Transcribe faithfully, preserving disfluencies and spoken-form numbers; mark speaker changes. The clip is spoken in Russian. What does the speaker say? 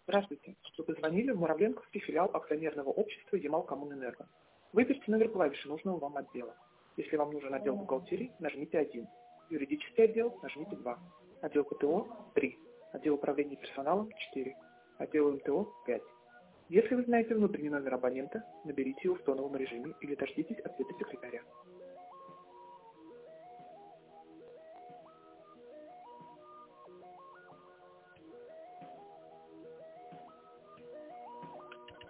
Speaker 1: Здравствуйте. Вы позвонили в Муравленковский филиал акционерного общества Ямал-Коммунэнерго. Выберите номер клавиши нужного вам отдела. Если вам нужен отдел бухгалтерии, нажмите один. Юридический отдел нажмите два. Отдел ПТО три. Отдел управления персоналом четыре. Отдел МТО пять. Если вы знаете внутренний номер абонента, наберите его в тоновом режиме или дождитесь ответа секретаря.